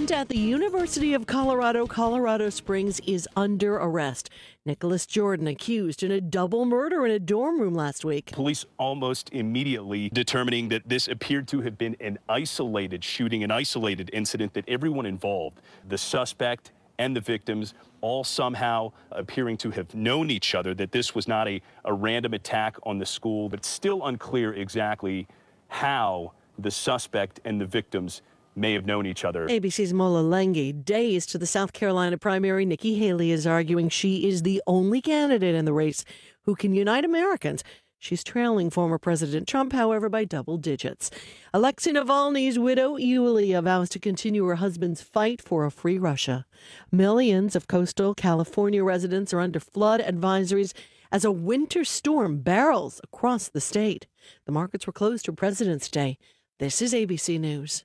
student at the University of Colorado, Colorado Springs, is under arrest. Nicholas Jordan accused in a double murder in a dorm room last week. Police almost immediately determining that this appeared to have been an isolated shooting, an isolated incident, that everyone involved, the suspect and the victims, all somehow appearing to have known each other, that this was not a random attack on the school, but still unclear exactly how the suspect and the victims may have known each other. ABC's Mola Lenghi. Days to the South Carolina primary, Nikki Haley is arguing she is the only candidate in the race who can unite Americans. She's trailing former President Trump, however, by double digits. Alexei Navalny's widow, Yulia, vows to continue her husband's fight for a free Russia. Millions of coastal California residents are under flood advisories as a winter storm barrels across the state. The markets were closed for President's Day. This is ABC News.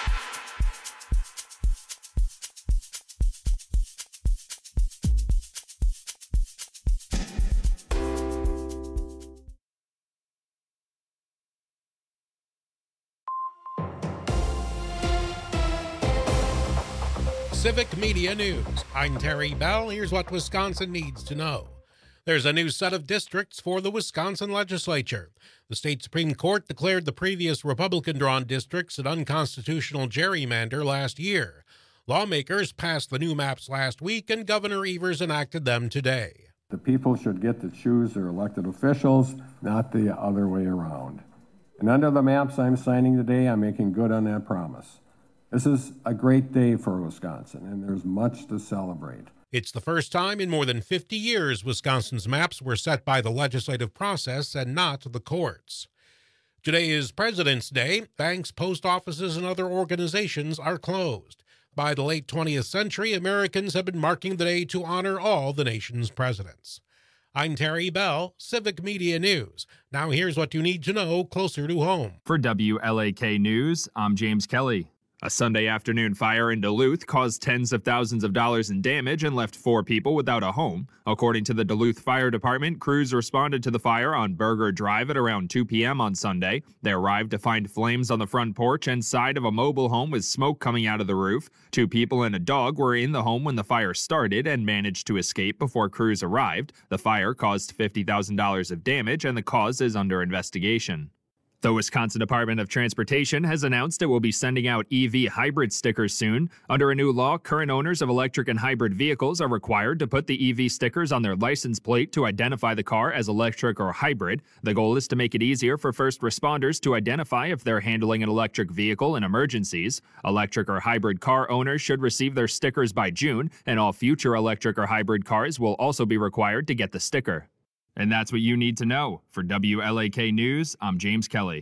Civic Media News. I'm Terry Bell. Here's what Wisconsin needs to know. There's a new set of districts for the Wisconsin legislature. The state Supreme Court declared the previous Republican-drawn districts an unconstitutional gerrymander last year. Lawmakers passed the new maps last week, and Governor Evers enacted them today. The people should get to choose their elected officials, not the other way around. And under the maps I'm signing today, I'm making good on that promise. This is a great day for Wisconsin, and there's much to celebrate. It's the first time in more than 50 years Wisconsin's maps were set by the legislative process and not the courts. Today is President's Day. Banks, post offices, and other organizations are closed. By the late 20th century, Americans have been marking the day to honor all the nation's presidents. I'm Terry Bell, Civic Media News. Now here's what you need to know closer to home. For WLAK News, I'm James Kelly. A Sunday afternoon fire in Duluth caused tens of thousands of dollars in damage and left 4 people without a home. According to the Duluth Fire Department, crews responded to the fire on Burger Drive at around 2 p.m. on Sunday. They arrived to find flames on the front porch and side of a mobile home with smoke coming out of the roof. 2 people and a dog were in the home when the fire started and managed to escape before crews arrived. The fire caused $50,000 of damage, and the cause is under investigation. The Wisconsin Department of Transportation has announced it will be sending out EV hybrid stickers soon. Under a new law, current owners of electric and hybrid vehicles are required to put the EV stickers on their license plate to identify the car as electric or hybrid. The goal is to make it easier for first responders to identify if they're handling an electric vehicle in emergencies. Electric or hybrid car owners should receive their stickers by June, and all future electric or hybrid cars will also be required to get the sticker. And that's what you need to know. For WLAK News, I'm James Kelly.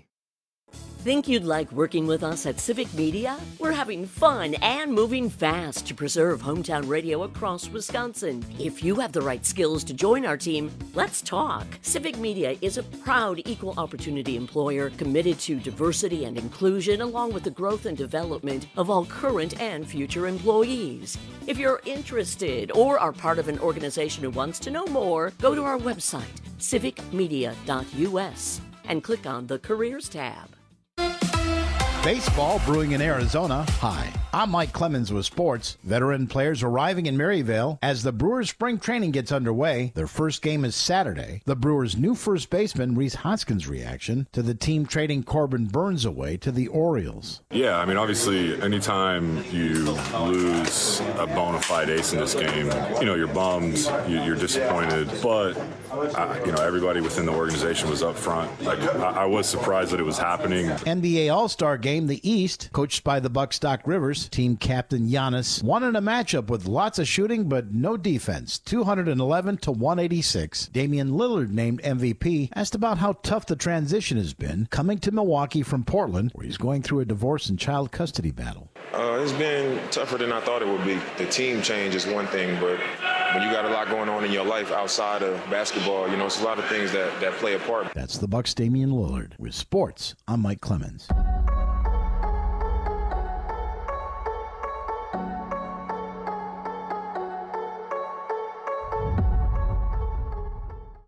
Think you'd like working with us at Civic Media? We're having fun and moving fast to preserve hometown radio across Wisconsin. If you have the right skills to join our team, let's talk. Civic Media is a proud equal opportunity employer committed to diversity and inclusion, along with the growth and development of all current and future employees. If you're interested or are part of an organization who wants to know more, go to our website, civicmedia.us, and click on the Careers tab. Baseball brewing in Arizona. Hi, I'm Mike Clemens with sports. Veteran players arriving in Maryville as the Brewers' spring training gets underway. Their first game is Saturday. The Brewers' new first baseman, Rhys Hoskins' reaction to the team trading Corbin Burns away to the Orioles. Yeah, I mean, obviously, anytime you lose a bona fide ace in this game, you're bummed, you're disappointed, but everybody within the organization was up front. I was surprised that it was happening. NBA All-Star Game, the East, coached by the Bucks' Doc Rivers. Team captain Giannis won in a matchup with lots of shooting but no defense, 211 to 186. Damian Lillard, named MVP, asked about how tough the transition has been coming to Milwaukee from Portland, where he's going through a divorce and child custody battle. It's been tougher than I thought it would be. The team change is one thing, but when you got a lot going on in your life outside of basketball, it's a lot of things that play a part. That's the Bucks' Damian Lillard. With sports, I'm Mike Clemens.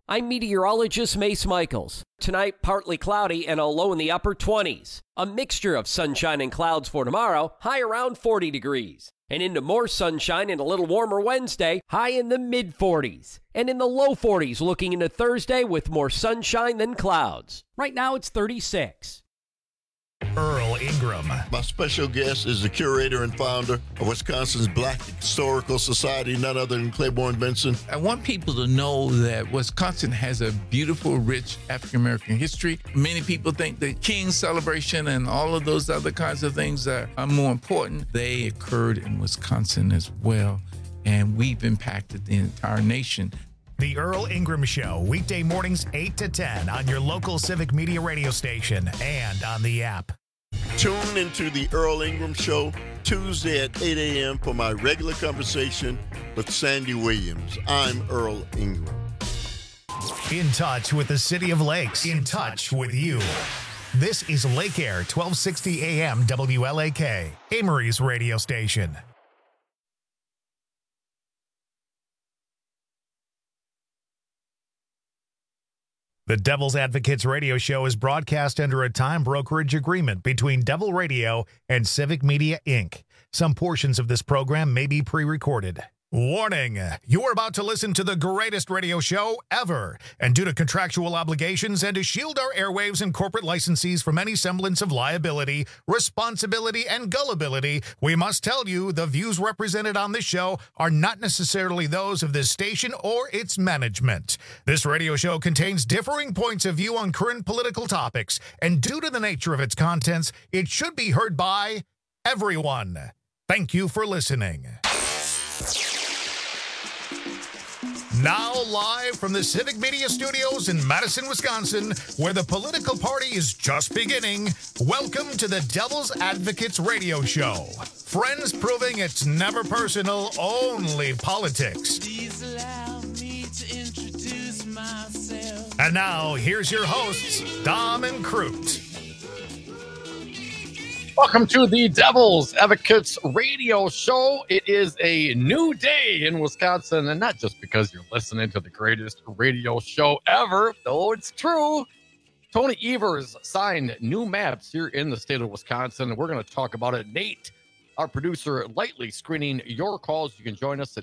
I'm meteorologist Mace Michaels. Tonight, partly cloudy and a low in the upper 20s. A mixture of sunshine and clouds for tomorrow, high around 40 degrees. And into more sunshine and a little warmer Wednesday, high in the mid-40s. And in the low 40s looking into Thursday with more sunshine than clouds. Right now, it's 36. Earl Ingram. My special guest is the curator and founder of Wisconsin's Black Historical Society, none other than Claiborne Benson. I want people to know that Wisconsin has a beautiful, rich African-American history. Many people think the King celebration and all of those other kinds of things are more important. They occurred in Wisconsin as well, and we've impacted the entire nation. The Earl Ingram Show, weekday mornings 8 to 10 on your local Civic Media radio station and on the app. Tune into the Earl Ingram Show Tuesday at 8 a.m. for my regular conversation with Sandy Williams. I'm Earl Ingram. In touch with the City of Lakes. In touch with you. This is Lake Air 1260 AM WLAK, Amory's radio station. The Devil's Advocates radio show is broadcast under a time brokerage agreement between Devil Radio and Civic Media, Inc. Some portions of this program may be pre-recorded. Warning, you are about to listen to the greatest radio show ever, and due to contractual obligations and to shield our airwaves and corporate licensees from any semblance of liability, responsibility, and gullibility, we must tell you the views represented on this show are not necessarily those of this station or its management. This radio show contains differing points of view on current political topics, and due to the nature of its contents, it should be heard by everyone. Thank you for listening. Now live from the Civic Media Studios in Madison, Wisconsin, where the political party is just beginning, welcome to the Devil's Advocates radio show. Friends proving it's never personal, only politics. Please allow me to introduce myself. And now, here's your hosts, Dom and Crute. Welcome to the Devil's Advocates radio show. It is a new day in Wisconsin, and not just because you're listening to the greatest radio show ever, though it's true. Tony Evers signed new maps here in the state of Wisconsin, and we're going to talk about it. Nate, our producer, lightly screening your calls. You can join us at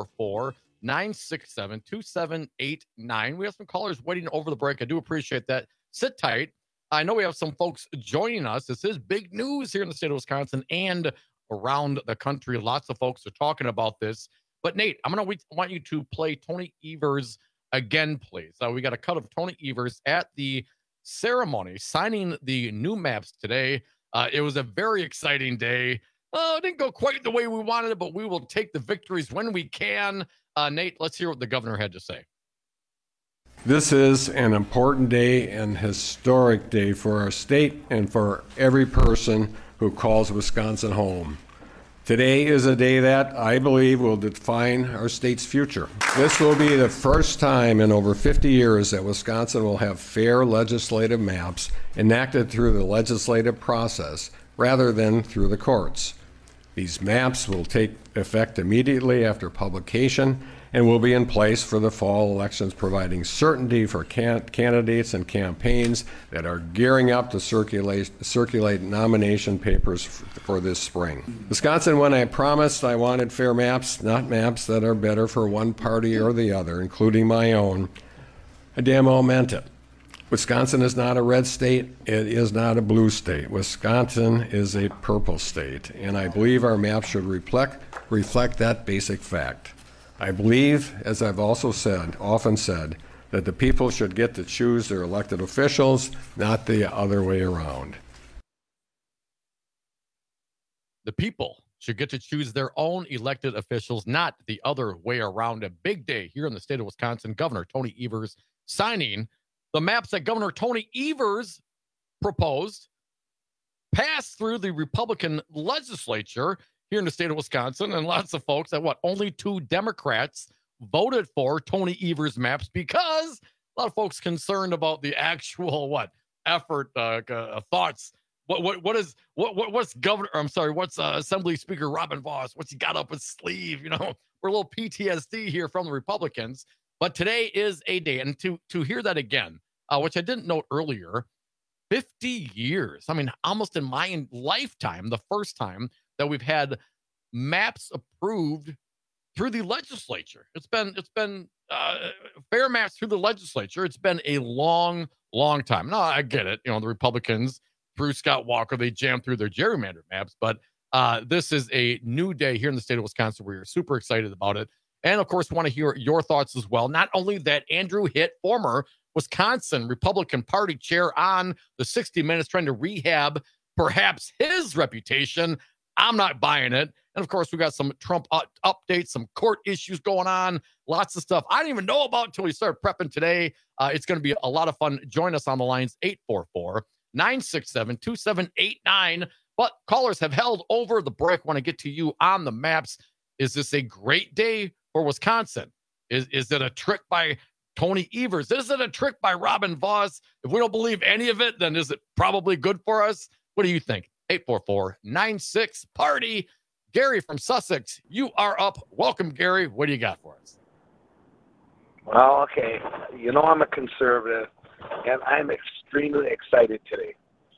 844-967-2789. We have some callers waiting over the break. I do appreciate that. Sit tight. I know we have some folks joining us. This is big news here in the state of Wisconsin and around the country. Lots of folks are talking about this. But Nate, want you to play Tony Evers again, please. We got a cut of Tony Evers at the ceremony signing the new maps today. It was a very exciting day. It didn't go quite the way we wanted it, but we will take the victories when we can. Nate, let's hear what the governor had to say. This is an important day and historic day for our state and for every person who calls Wisconsin home. Today is a day that I believe will define our state's future. This will be the first time in over 50 years that Wisconsin will have fair legislative maps enacted through the legislative process rather than through the courts. These maps will take effect immediately after publication and will be in place for the fall elections, providing certainty for candidates and campaigns that are gearing up to circulate nomination papers for this spring. Wisconsin, when I promised I wanted fair maps, not maps that are better for one party or the other, including my own, I damn well meant it. Wisconsin is not a red state. It is not a blue state. Wisconsin is a purple state, and I believe our maps should reflect that basic fact. I believe, as I've also often said, that the people should get to choose their elected officials, not the other way around. The people should get to choose their own elected officials, not the other way around. A big day here in the state of Wisconsin. Governor Tony Evers signing the maps that Governor Tony Evers proposed, passed through the Republican legislature here in the state of Wisconsin, and lots of folks only 2 Democrats voted for Tony Evers maps because a lot of folks concerned about the actual effort, thoughts. What's Assembly Speaker Robin Vos? What's he got up his sleeve? We're a little PTSD here from the Republicans. But today is a day. And to hear that again, which I didn't note earlier, 50 years. I mean, almost in my lifetime, the first time that we've had maps approved through the legislature. It's been fair maps through the legislature. It's been a long time. No, I get it. The Republicans through Scott Walker, they jammed through their gerrymandered maps, but this is a new day here in the state of Wisconsin. We're super excited about it. And of course, want to hear your thoughts as well. Not only that, Andrew Hitt, former Wisconsin Republican Party chair, on the 60 Minutes, trying to rehab perhaps his reputation. I'm not buying it. And of course, we got some Trump updates, some court issues going on, lots of stuff I didn't even know about until we started prepping today. It's going to be a lot of fun. Join us on the lines, 844-967-2789. But callers have held over the break. Want to get to you on the maps. Is this a great day for Wisconsin? Is it a trick by Tony Evers? Is it a trick by Robin Vos? If we don't believe any of it, then is it probably good for us? What do you think? 844-96-PARTY. Gary from Sussex, you are up. Welcome, Gary. What do you got for us? Well, okay. I'm a conservative, and I'm extremely excited today.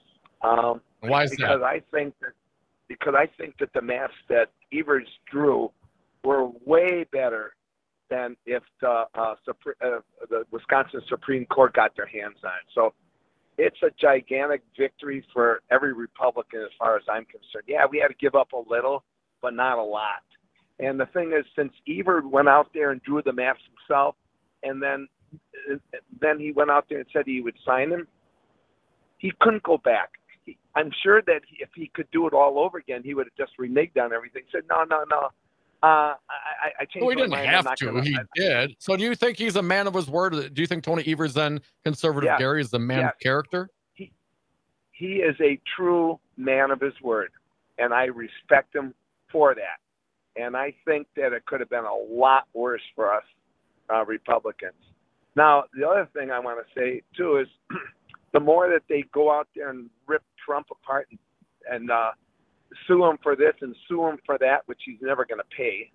Why is because that? I think that the maps that Evers drew were way better than if the Wisconsin Supreme Court got their hands on it. So it's a gigantic victory for every Republican as far as I'm concerned. Yeah, we had to give up a little, but not a lot. And the thing is, since Evers went out there and drew the maps himself, and then he went out there and said he would sign them, he couldn't go back. I'm sure that if he could do it all over again, he would have just reneged on everything. Said, no. I changed Well, he my didn't mind. have to. He did. So do you think he's a man of his word? Do you think Tony Evers, then conservative Gary, is the man of character? He is a true man of his word, and I respect him for that. And I think that it could have been a lot worse for us Republicans. Now, the other thing I want to say, too, is the more that they go out there and rip Trump apart and sue him for this and sue him for that, which he's never going to pay,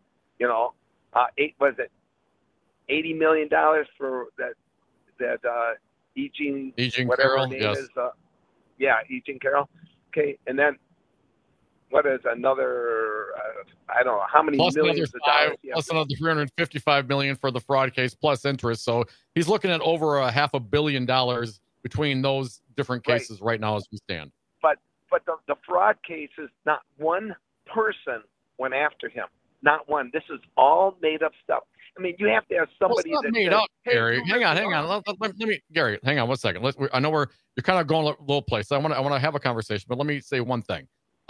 $80 million for that Eugene whatever Carroll, name yes. is. Eugene Carroll. Okay, and then what is another, I don't know, how many plus millions of dollars? Plus another $355 million for the fraud case, plus interest. So he's looking at over $500 million between those different cases right now as we stand. But the fraud cases, not one person went after him. Not one. This is all made up stuff. I mean, you have to have somebody that's that made says, up, hey, Gary. Hang on. Let me, Gary. Hang on 1 second. I know you're kind of going a little place. I want to have a conversation, but let me say one thing.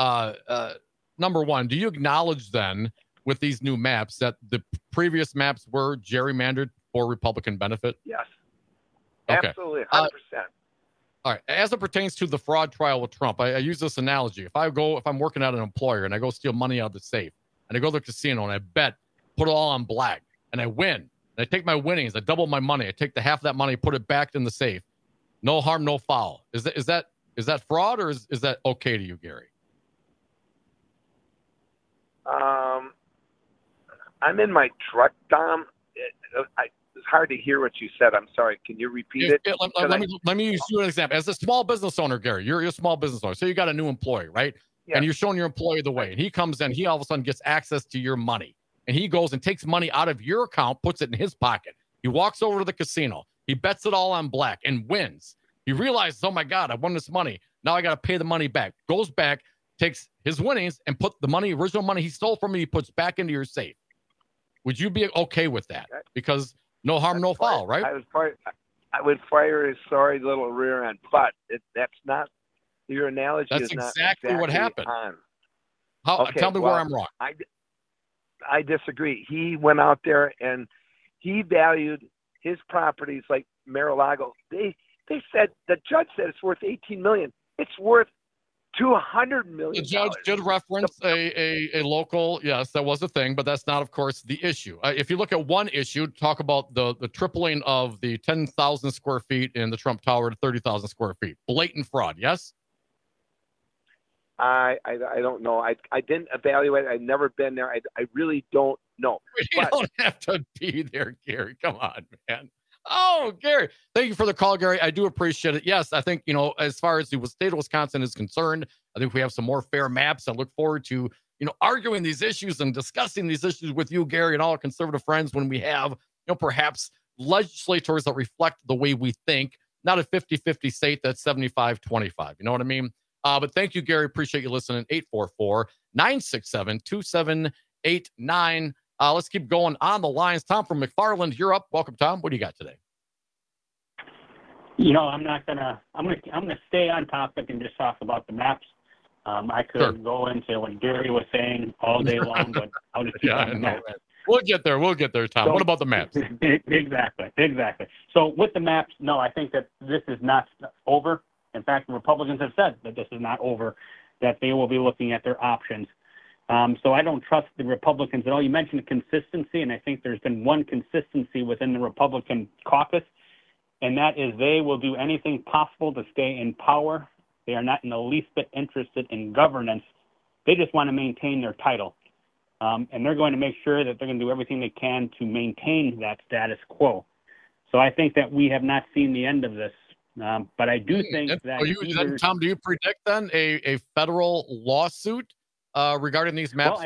Number one, do you acknowledge then with these new maps that the previous maps were gerrymandered for Republican benefit? Yes. Okay. Absolutely, 100%. All right. As it pertains to the fraud trial with Trump, I use this analogy. If I'm working at an employer and I go steal money out of the safe and I go to the casino and I bet, put it all on black, and I win, and I take my winnings, I double my money, I take the half of that money, put it back in the safe. No harm, no foul. Is that fraud, or is that okay to you, Gary? I'm in my truck, Dom. It's hard to hear what you said. I'm sorry. Can you repeat it? Let me use you an example. As a small business owner, Gary, you're a small business owner. So you got a new employee, right? Yeah. And you're showing your employee the way. And he comes in, he all of a sudden gets access to your money. And he goes and takes money out of your account, puts it in his pocket. He walks over to the casino. He bets it all on black and wins. He realizes, oh my God, I won this money. Now I got to pay the money back. Goes back, takes his winnings and put the money, original money he stole from me, he puts back into your safe. Would you be okay with that? Because no harm, no foul, right? I would fire his sorry little rear end, but that's not your analogy. That's is not exactly what happened. On. Tell me where I'm wrong. I disagree. He went out there and he valued his properties like Mar-a-Lago. They said, the judge said it's worth $18 million. It's worth $200 million. The judge did reference a local, yes, that was a thing, but that's not, of course, the issue. If you look at one issue, talk about the tripling of the 10,000 square feet in the Trump Tower to 30,000 square feet. Blatant fraud, yes? I don't know. I didn't evaluate it. I've never been there. I really don't No. We don't have to be there, Gary. Come on, man. Oh, Gary. Thank you for the call, Gary. I do appreciate it. Yes, I think, as far as the state of Wisconsin is concerned, I think we have some more fair maps. I look forward to, arguing these issues and discussing these issues with you, Gary, and all our conservative friends when we have, perhaps legislators that reflect the way we think, not a 50-50 state that's 75-25. You know what I mean? But thank you, Gary. Appreciate you listening. 844-967-2789. Let's keep going on the lines. Tom from McFarland, you're up. Welcome, Tom. What do you got today? I'm gonna stay on topic and just talk about the maps. I could go into what Gary was saying all day long, but I'll just keep on the maps. We'll get there, Tom. So, what about the maps? Exactly. So with the maps, no, I think that this is not over. In fact, the Republicans have said that this is not over, that they will be looking at their options. So I don't trust the Republicans at all. You mentioned consistency, and I think there's been one consistency within the Republican caucus, and that is they will do anything possible to stay in power. They are not in the least bit interested in governance. They just want to maintain their title. And they're going to make sure that they're going to do everything they can to maintain that status quo. So I think that we have not seen the end of this. But I do think that... Tom, do you predict then a federal lawsuit regarding these maps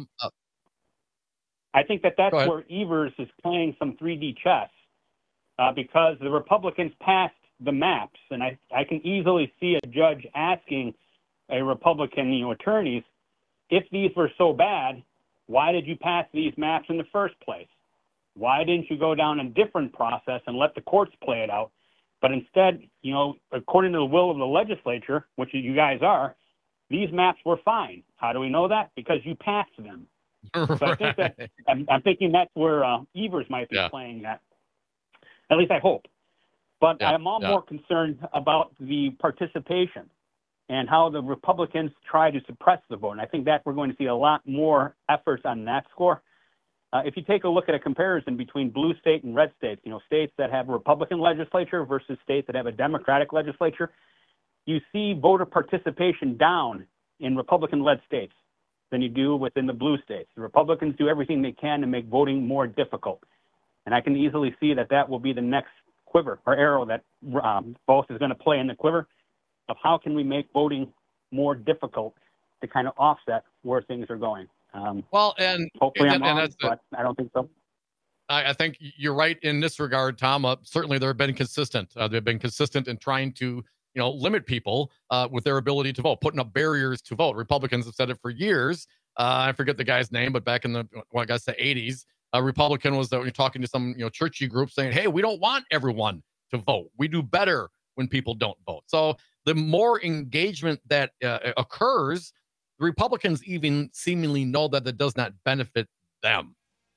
I think that's where Evers is playing some 3D chess because the Republicans passed the maps, and I can easily see a judge asking a Republican attorneys, if these were so bad, why did you pass these maps in the first place? Why didn't you go down a different process and let the courts play it out? But instead, according to the will of the legislature, which you guys are, these maps were fine. How do we know that? Because you passed them. So I think that I'm thinking that's where Evers might be playing that. At least I hope. But I'm more concerned about the participation and how the Republicans try to suppress the vote. And I think that we're going to see a lot more efforts on that score. If you take a look at a comparison between blue state and red states, states that have a Republican legislature versus states that have a Democratic legislature, you see voter participation down in Republican-led states than you do within the blue states. The Republicans do everything they can to make voting more difficult. And I can easily see that will be the next quiver or arrow that both is going to play in the quiver of how can we make voting more difficult to kind of offset where things are going. Hopefully I'm wrong, but I don't think so. I think you're right in this regard, Tom. Certainly they've been consistent. They've been consistent in trying to limit people with their ability to vote, putting up barriers to vote. Republicans have said it for years. I forget the guy's name, but back in the 80s, a Republican was talking to some churchy group saying, hey, we don't want everyone to vote. We do better when people don't vote. So the more engagement that occurs, the Republicans even seemingly know that does not benefit them.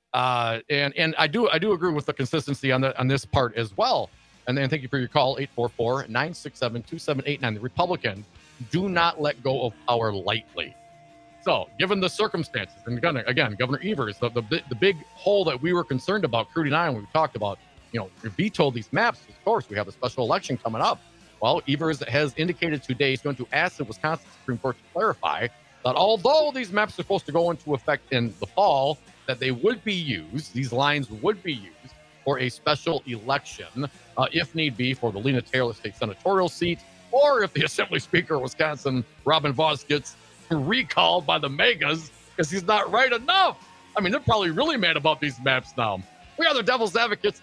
And I do agree with the consistency on this part as well. And then thank you for your call, 844-967-2789. The Republicans do not let go of power lightly. So, given the circumstances, and again, Governor Evers, the big hole that we were concerned about, Crudy and I, when we talked about, vetoed these maps, of course, we have a special election coming up. Well, Evers has indicated today he's going to ask the Wisconsin Supreme Court to clarify that although these maps are supposed to go into effect in the fall, that they would be used, these lines would be used for a special election, if need be, for the Lena Taylor State Senatorial seat, or if the Assembly Speaker of Wisconsin, Robin Vos, gets recalled by the megas because he's not right enough. I mean, they're probably really mad about these maps now. We are the Devil's Advocates,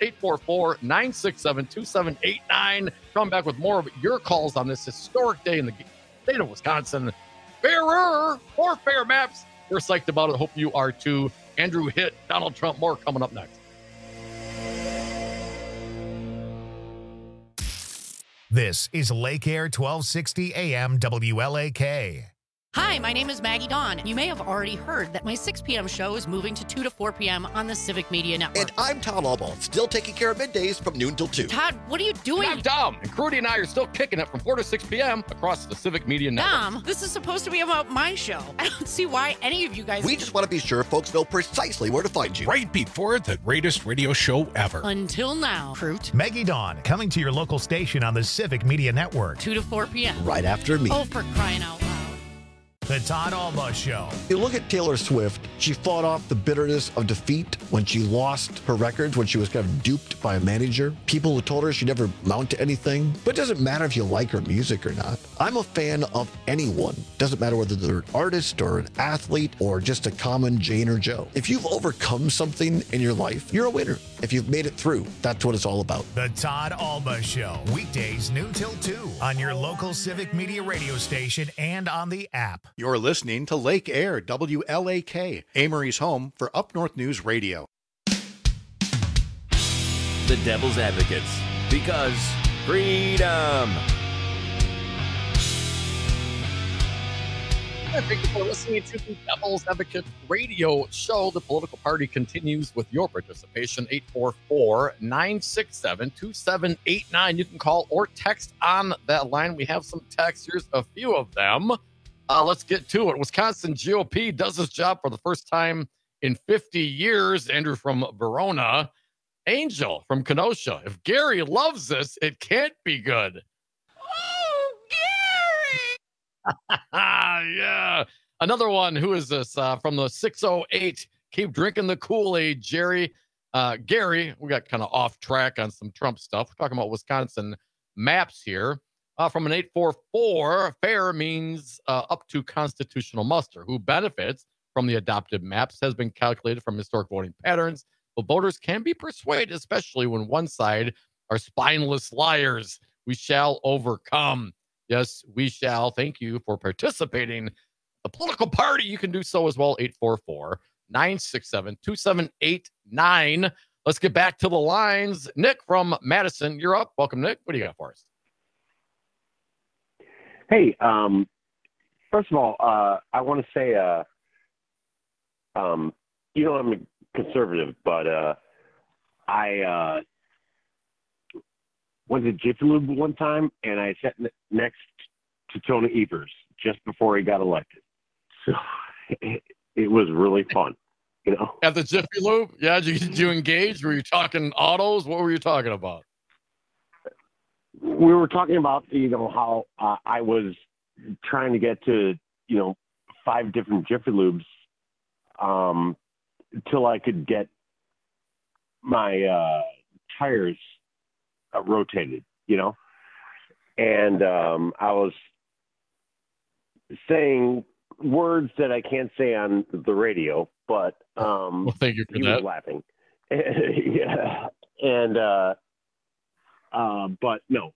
844-967-2789. Coming back with more of your calls on this historic day in the state of Wisconsin. Fairer, more fair maps. We're psyched about it. Hope you are too. Andrew Hitt, Donald Trump, more coming up next. This is Lake Air 1260 AM WLAK. Hi, my name is Maggie Dawn. You may have already heard that my 6 p.m. show is moving to 2 to 4 p.m. on the Civic Media Network. And I'm Tom Albaugh, still taking care of middays from noon till 2. Todd, what are you doing? I'm Dom, and Crudy and I are still kicking it from 4 to 6 p.m. across the Civic Media Network. Dom, this is supposed to be about my show. I don't see why any of you guys... We just want to be sure folks know precisely where to find you. Right before the greatest radio show ever. Until now, Fruit. Maggie Dawn, coming to your local station on the Civic Media Network. 2 to 4 p.m. Right after me. Oh, for crying out loud. The Todd Alba Show. You look at Taylor Swift, she fought off the bitterness of defeat when she lost her records, when she was kind of duped by a manager. People who told her she'd never amount to anything. But it doesn't matter if you like her music or not. I'm a fan of anyone. Doesn't matter whether they're an artist or an athlete or just a common Jane or Joe. If you've overcome something in your life, you're a winner. If you've made it through, that's what it's all about. The Todd Alba Show. Weekdays noon till 2 on your local Civic Media radio station and on the app. You're listening to Lake Air, WLAK, Amory's home for Up North News Radio. The Devil's Advocates, because freedom. Thank you for listening to the Devil's Advocate radio show. The political party continues with your participation. 844-967-2789. You can call or text on that line. We have some texts. Here's a few of them. Let's get to it. Wisconsin GOP does this job for the first time in 50 years. Andrew from Verona. Angel from Kenosha. If Gary loves this, it can't be good. Yeah. Another one. Who is this? From the 608. Keep drinking the Kool-Aid, Jerry. Gary, we got kind of off track on some Trump stuff. We're talking about Wisconsin maps here. From an 844, fair means up to constitutional muster. Who benefits from the adopted maps has been calculated from historic voting patterns. But voters can be persuaded, especially when one side are spineless liars. We shall overcome. Yes, we shall. Thank you for participating. The political party, you can do so as well. 844-967-2789. Let's get back to the lines. Nick from Madison, you're up. Welcome, Nick. What do you got for us? Hey, first of all, I want to say, I'm a conservative, but I went to Jiffy Lube one time, and I sat next to Tony Evers just before he got elected. So it was really fun, you know. At the Jiffy Lube? Yeah, did you engage? Were you talking autos? What were you talking about? We were talking about, how I was trying to get to, 5 different Jiffy Lubes until I could get my tires rotated, and I was saying words that I can't say on the radio, but well, thank you for he that. was laughing. Yeah, and but no,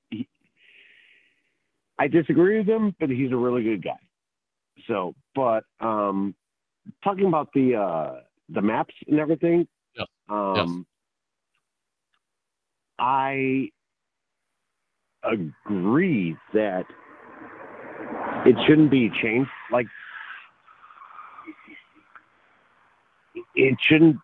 I disagree with him, but he's a really good guy. So, but talking about the maps and everything, yes. I agree that it shouldn't be changed. Like, it shouldn't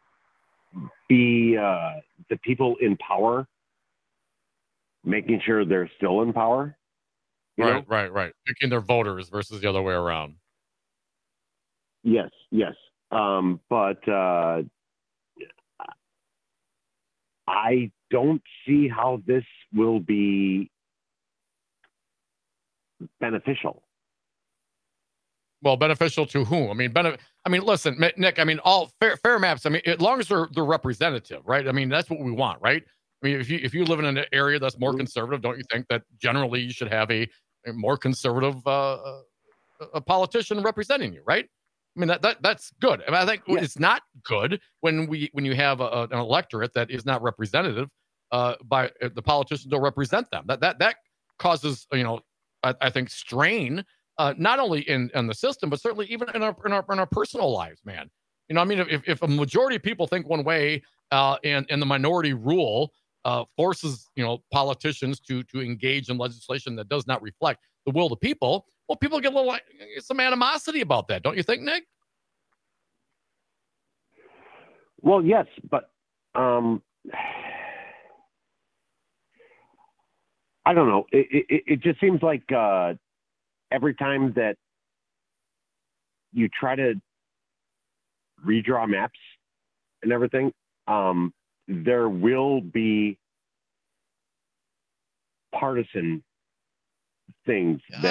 be the people in power making sure they're still in power. Right. Picking their voters versus the other way around. Yes. But I don't see how this will be beneficial. Well, beneficial to whom? Listen, Nick. All fair maps. As long as they're representative, right? That's what we want, right? If you live in an area that's more conservative, don't you think that generally you should have a more conservative a politician representing you, right? That's good. I think it's not good when you have an electorate that is not representative by the politicians don't represent them. That causes I think strain not only in the system but certainly even in our personal lives, man. If a majority of people think one way and the minority rule forces politicians to engage in legislation that does not reflect the will of the people, well, people get some animosity about that, don't you think, Nick? Well, yes, but I don't know. It just seems like every time that you try to redraw maps and everything, there will be partisan things that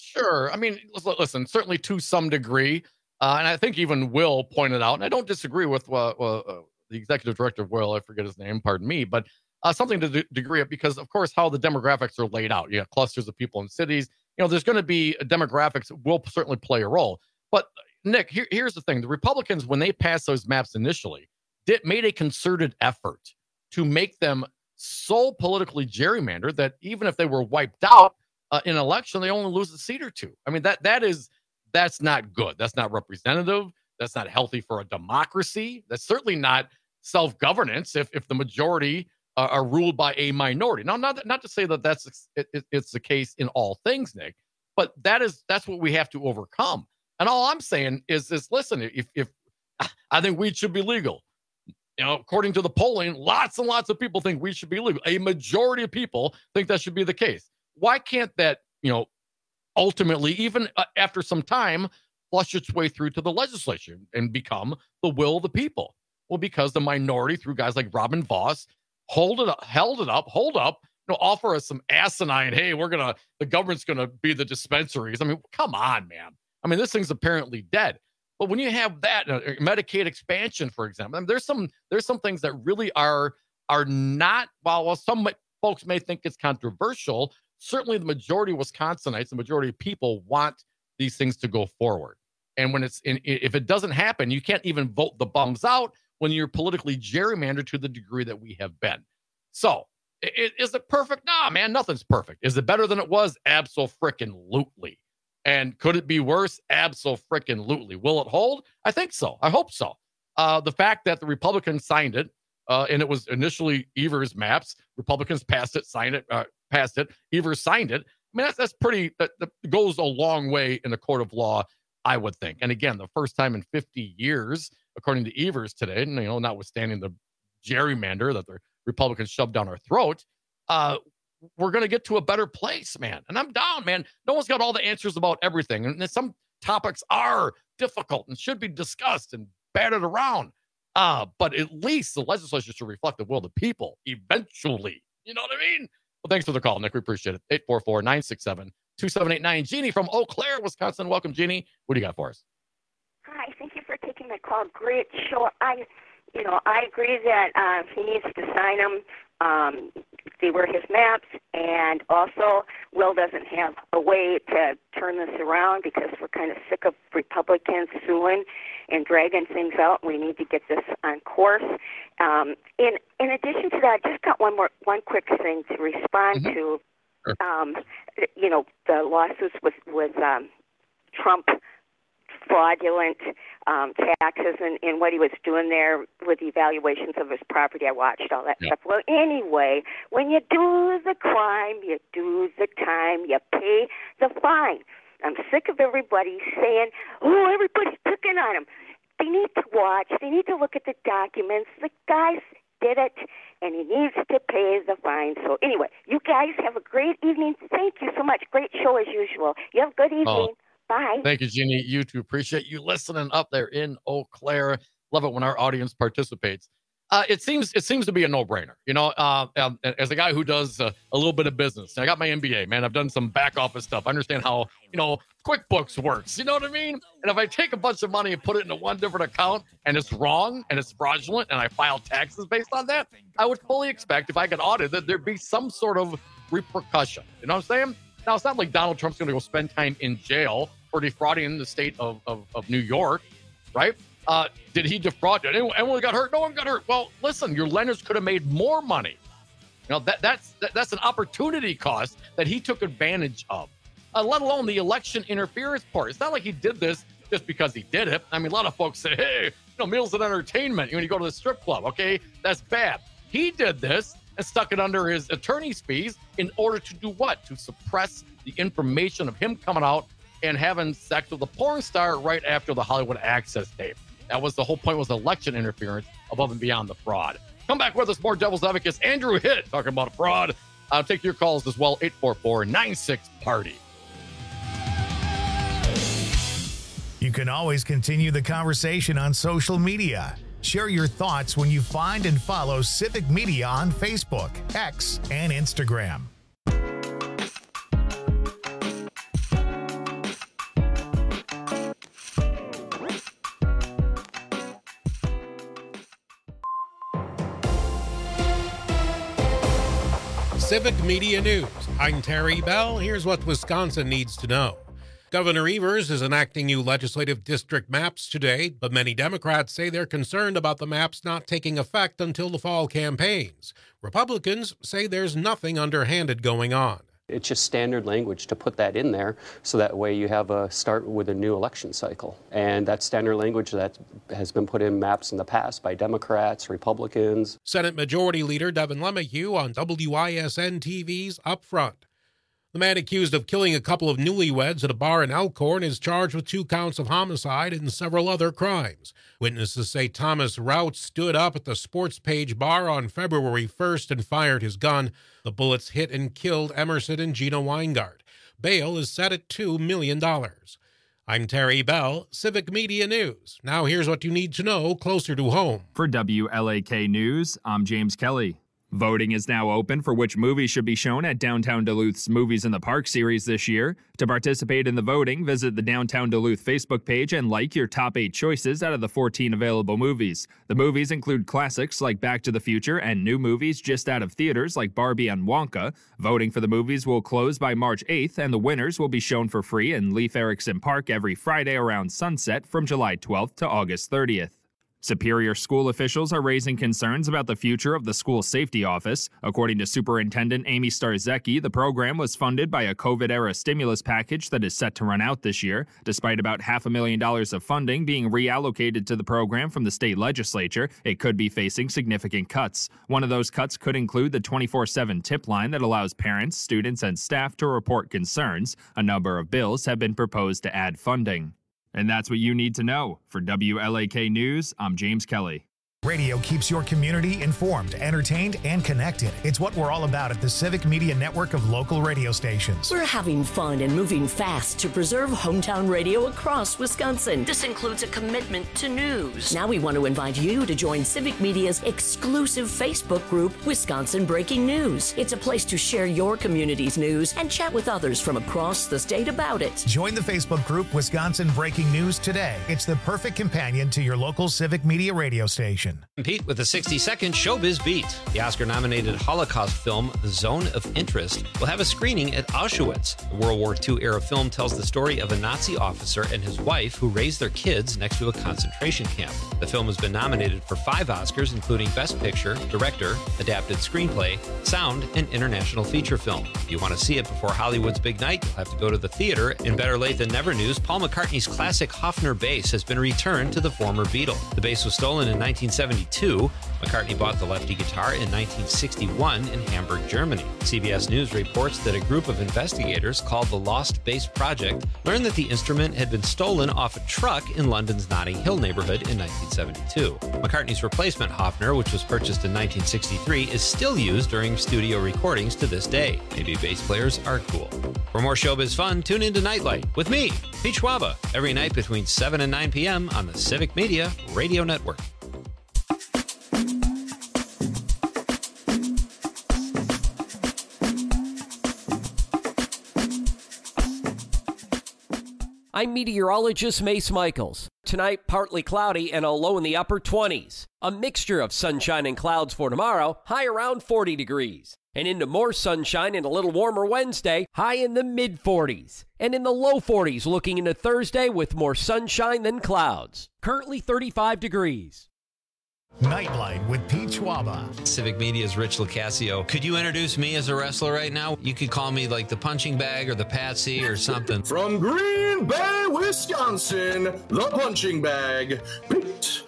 Sure. I mean, listen, certainly to some degree. And I think even Will pointed out, and I don't disagree with the executive director of Will, I forget his name, pardon me, but something to degree because, of course, how the demographics are laid out. You have clusters of people in cities. There's going to be demographics will certainly play a role. But, Nick, here's the thing. The Republicans, when they passed those maps initially, made a concerted effort to make them so politically gerrymandered that even if they were wiped out in an election, they only lose a seat or two. I mean, that's not good. That's not representative. That's not healthy for a democracy. That's certainly not self-governance if the majority are ruled by a minority. Now, not to say that it's the case in all things, Nick, but that's what we have to overcome. And all I'm saying is listen, if I think weed should be legal. According to the polling, lots and lots of people think weed should be legal. A majority of people think that should be the case. Why can't that, ultimately, even after some time, flush its way through to the legislature and become the will of the people? Well, because the minority, through guys like Robin Vos, held it up, offer us some asinine, hey, the government's gonna be the dispensaries. I mean, come on, man. I mean, this thing's apparently dead. But when you have that Medicaid expansion, for example, I mean, there's some things that really are not, while some folks may think it's controversial, certainly the majority of Wisconsinites, the majority of people want these things to go forward. And when if it doesn't happen, you can't even vote the bums out when you're politically gerrymandered to the degree that we have been. So is it perfect? Nah, man, nothing's perfect. Is it better than it was? Abso-frickin-lutely. And could it be worse? Abso-frickin-lutely. Will it hold? I think so. I hope so. The fact that the Republicans signed it, and it was initially Evers' maps, Republicans passed it, Evers signed it. I mean, that's pretty, that goes a long way in the court of law, I would think. And again, the first time in 50 years, according to Evers today, notwithstanding the gerrymander that the Republicans shoved down our throat, we're going to get to a better place, man. And I'm down, man. No one's got all the answers about everything. And some topics are difficult and should be discussed and batted around. But at least the legislature should reflect the will of the people eventually. You know what I mean? Well, thanks for the call, Nick. We appreciate it. 844-967-2789. Jeannie from Eau Claire, Wisconsin. Welcome, Jeannie. What do you got for us? Hi, thank you for taking my call. Great show. I agree that he needs to sign them. They were his maps, and also Will doesn't have a way to turn this around because we're kind of sick of Republicans suing and dragging things out. We need to get this on course. In addition to that, I just got one quick thing to respond to. The lawsuits with Trump fraudulent taxes and what he was doing there with the evaluations of his property. I watched all that stuff. Well, anyway, when you do the crime, you do the time, you pay the fine. I'm sick of everybody saying, oh, everybody's picking on him. They need to watch. They need to look at the documents. The guys did it, and he needs to pay the fine. So anyway, you guys have a great evening. Thank you so much. Great show as usual. You have a good evening. Bye. Thank you, Jeannie. You too. Appreciate you listening up there in Eau Claire. Love it when our audience participates. It seems to be a no-brainer. As a guy who does a little bit of business, I got my MBA, man. I've done some back office stuff. I understand how, QuickBooks works. You know what I mean? And if I take a bunch of money and put it into one different account and it's wrong and it's fraudulent and I file taxes based on that, I would fully expect if I get audited that there'd be some sort of repercussion. You know what I'm saying? Now, it's not like Donald Trump's going to go spend time in jail for defrauding the state of New York, right? Did he defraud? Anyone got hurt? No one got hurt. Well, listen, your lenders could have made more money. That's an opportunity cost that he took advantage of, let alone the election interference part. It's not like he did this just because he did it. I mean, a lot of folks say, hey, meals and entertainment, when you go to the strip club, okay, that's bad. He did this and stuck it under his attorney's fees in order to do what? To suppress the information of him coming out and having sex with a porn star right after the Hollywood Access tape. That was the whole point, was election interference above and beyond the fraud. Come back with us, more Devil's Advocates. Andrew Hitt talking about fraud. I'll take your calls as well, 844-96-PARTY. You can always continue the conversation on social media. Share your thoughts when you find and follow Civic Media on Facebook, X, and Instagram. Civic Media News. I'm Terry Bell. Here's what Wisconsin needs to know. Governor Evers is enacting new legislative district maps today, but many Democrats say they're concerned about the maps not taking effect until the fall campaigns. Republicans say there's nothing underhanded going on. It's just standard language to put that in there so that way you have a start with a new election cycle. And that's standard language that has been put in maps in the past by Democrats, Republicans. Senate Majority Leader Devin LeMahieu on WISN TV's Up Front. The man accused of killing a couple of newlyweds at a bar in Elkhorn is charged with 2 counts of homicide and several other crimes. Witnesses say Thomas Rout stood up at the Sports Page bar on February 1st and fired his gun. The bullets hit and killed Emerson and Gina Weingart. Bail is set at $2 million. I'm Terry Bell, Civic Media News. Now here's what you need to know closer to home. For WLAK News, I'm James Kelly. Voting is now open for which movies should be shown at Downtown Duluth's Movies in the Park series this year. To participate in the voting, visit the Downtown Duluth Facebook page and like your top 8 choices out of the 14 available movies. The movies include classics like Back to the Future and new movies just out of theaters like Barbie and Wonka. Voting for the movies will close by March 8th, and the winners will be shown for free in Leif Erikson Park every Friday around sunset from July 12th to August 30th. Superior school officials are raising concerns about the future of the school safety office. According to Superintendent Amy Starzecki, the program was funded by a COVID-era stimulus package that is set to run out this year. Despite about $500,000 of funding being reallocated to the program from the state legislature, it could be facing significant cuts. One of those cuts could include the 24/7 tip line that allows parents, students, and staff to report concerns. A number of bills have been proposed to add funding. And that's what you need to know. For WLAK News, I'm James Kelly. Radio keeps your community informed, entertained, and connected. It's what we're all about at the Civic Media Network of local radio stations. We're having fun and moving fast to preserve hometown radio across Wisconsin. This includes a commitment to news. Now we want to invite you to join Civic Media's exclusive Facebook group, Wisconsin Breaking News. It's a place to share your community's news and chat with others from across the state about it. Join the Facebook group Wisconsin Breaking News today. It's the perfect companion to your local Civic Media radio station. Compete with a 60-second Showbiz Beat. The Oscar-nominated Holocaust film, The Zone of Interest, will have a screening at Auschwitz. The World War II-era film tells the story of a Nazi officer and his wife who raised their kids next to a concentration camp. The film has been nominated for 5 Oscars, including Best Picture, Director, Adapted Screenplay, Sound, and International Feature Film. If you want to see it before Hollywood's big night, you'll have to go to the theater. In Better Late Than Never news, Paul McCartney's classic Hofner bass has been returned to the former Beatle. The bass was stolen in 1972. McCartney bought the lefty guitar in 1961 in Hamburg, Germany. CBS News reports that a group of investigators called the Lost Bass Project learned that the instrument had been stolen off a truck in London's Notting Hill neighborhood in 1972. McCartney's replacement Hofner, which was purchased in 1963, is still used during studio recordings to this day. Maybe bass players are cool. For more showbiz fun, tune into Nightlight with me, Pete Schwaba, every night between 7 and 9 p.m. on the Civic Media Radio Network. I'm meteorologist Mace Michaels. Tonight, partly cloudy and a low in the upper 20s. A mixture of sunshine and clouds for tomorrow, high around 40 degrees. And into more sunshine and a little warmer Wednesday, high in the mid-40s. And in the low 40s looking into Thursday with more sunshine than clouds. Currently 35 degrees. Nightlight with Pete Schwaba. Civic Media's Rich Locascio. Could you introduce me as a wrestler right now? You could call me like the punching bag or the patsy or something. From Green Bay, Wisconsin, the punching bag, Pete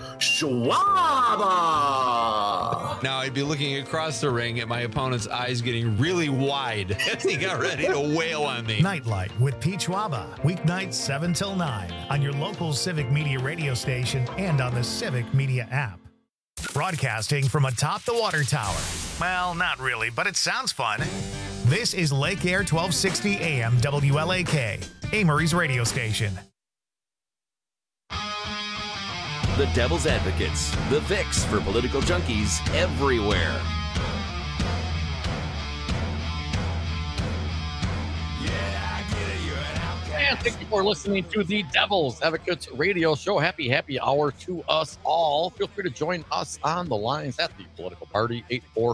Schwaba. Now I'd be looking across the ring at my opponent's eyes getting really wide as he got ready to wail on me. Nightlight with Pete Schwaba. Weeknights 7 till 9 on your local Civic Media radio station and on the Civic Media app. Broadcasting from atop the water tower. Well, not really, but it sounds fun. This is Lake Air 1260 AM WLAK, Amory's radio station. The Devil's Advocates, the fix for political junkies everywhere. And thank you for listening to the Devil's Advocates Radio Show. Happy hour to us all. Feel free to join us on the lines at the political party,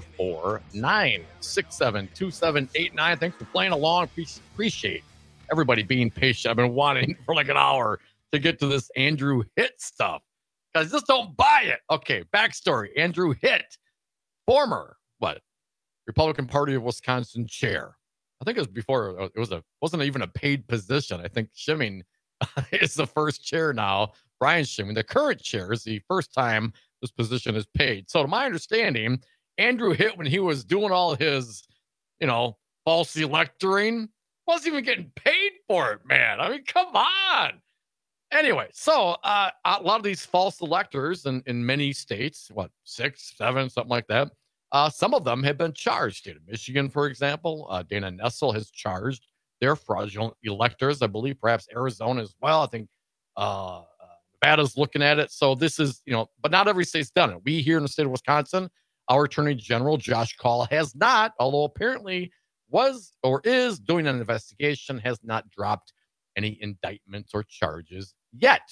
844-967-2789. Thanks for playing along. Appreciate everybody being patient. I've been wanting for like an hour to get to this Andrew Hitt stuff, because just don't buy it. Okay, backstory. Andrew Hitt, former, Republican Party of Wisconsin chair. I think it was before wasn't even a paid position. I think Schimming is the first chair now. Brian Schimming, the current chair, is the first time this position is paid. So to my understanding, Andrew Hitt, when he was doing all his, false electoring, wasn't even getting paid for it, man. I mean, come on. Anyway, so a lot of these false electors in many states, 6, 7, something like that, some of them have been charged. State of Michigan, for example, Dana Nessel has charged their fraudulent electors. I believe perhaps Arizona as well. I think Nevada's looking at it. So this is, but not every state's done it. We here in the state of Wisconsin, our Attorney General, Josh Kaul, has not, although apparently was or is doing an investigation, has not dropped any indictments or charges yet.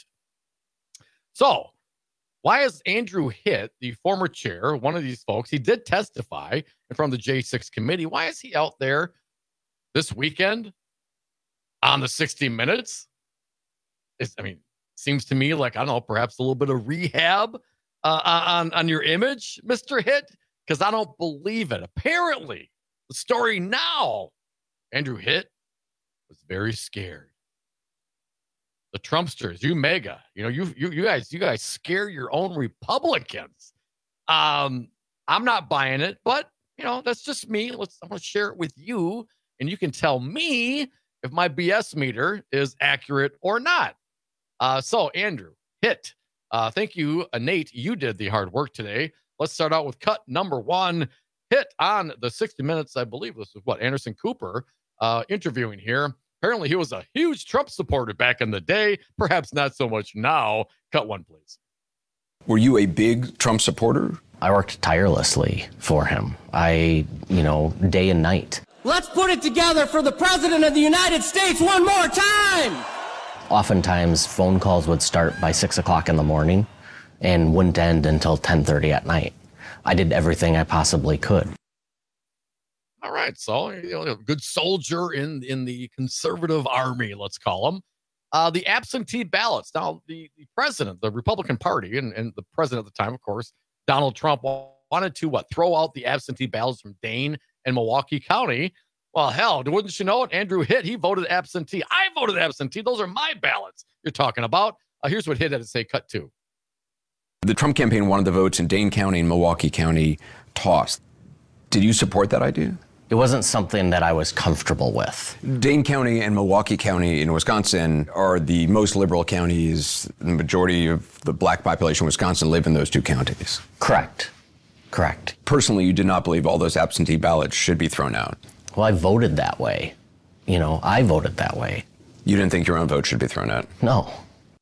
So why is Andrew Hitt, the former chair, one of these folks, he did testify in front of the J6 committee. Why is he out there this weekend on the 60 Minutes? Seems to me like, I don't know, perhaps a little bit of rehab on your image, Mr. Hitt, because I don't believe it. Apparently, the story now, Andrew Hitt was very scared. The Trumpsters, you mega, you guys scare your own Republicans. I'm not buying it, but that's just me. I'm going to share it with you, and you can tell me if my BS meter is accurate or not. So Andrew Hitt, thank you, Nate. You did the hard work today. Let's start out with cut number 1. Hitt on the 60 Minutes. I believe this is Anderson Cooper interviewing here. Apparently, he was a huge Trump supporter back in the day. Perhaps not so much now. Cut 1, please. Were you a big Trump supporter? I worked tirelessly for him. Day and night. Let's put it together for the President of the United States one more time! Oftentimes, phone calls would start by 6 o'clock in the morning and wouldn't end until 10:30 at night. I did everything I possibly could. All right, so a good soldier in the conservative army, let's call him. The absentee ballots. Now, the president, the Republican Party, and the president at the time, of course, Donald Trump, wanted to throw out the absentee ballots from Dane and Milwaukee County. Well, hell, wouldn't you know it? Andrew Hitt, he voted absentee. I voted absentee. Those are my ballots you're talking about. Here's what Hitt had to say, cut 2. The Trump campaign wanted the votes in Dane County and Milwaukee County tossed. Did you support that idea? It wasn't something that I was comfortable with. Dane County and Milwaukee County in Wisconsin are the most liberal counties. The majority of the black population in Wisconsin live in those 2 counties. Correct. Personally, you did not believe all those absentee ballots should be thrown out. Well, I voted that way. I voted that way. You didn't think your own vote should be thrown out? No.